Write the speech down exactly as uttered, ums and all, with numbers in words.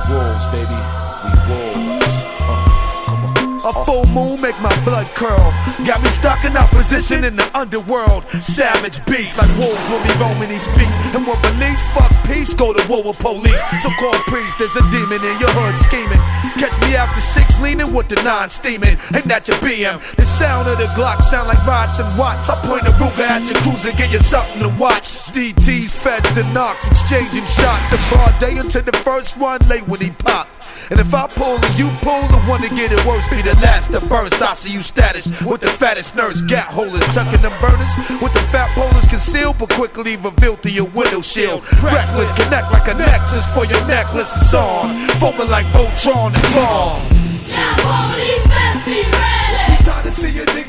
wolves, baby. We wolves. Uh, come on. A full moon make my blood curl. Got me stuck in opposition in the underworld. Savage beasts like wolves when we roaming these beats. And when release, fuck peace, go to war with police. So-called priest, there's a demon in your hood scheming. Catch me after six leaning with the nine steaming. Ain't that your B M? The sound of the Glock sound like rods and watts. I point a Ruger at your cruiser, get you something to watch. D Ts, feds, the knocks, exchanging shots. A broad day until the first one late when he pop. And if I pull and you pull, the one to get it worse be the last to burst. I see you status with the fattest nurse, gat holders, tucking them burners with the fat polars concealed, but quickly revealed through your window shield. Reckless, connect like a nexus for your necklace. It's on, foaming like Voltron and Law. Now all these men be ready. Time to see a nigga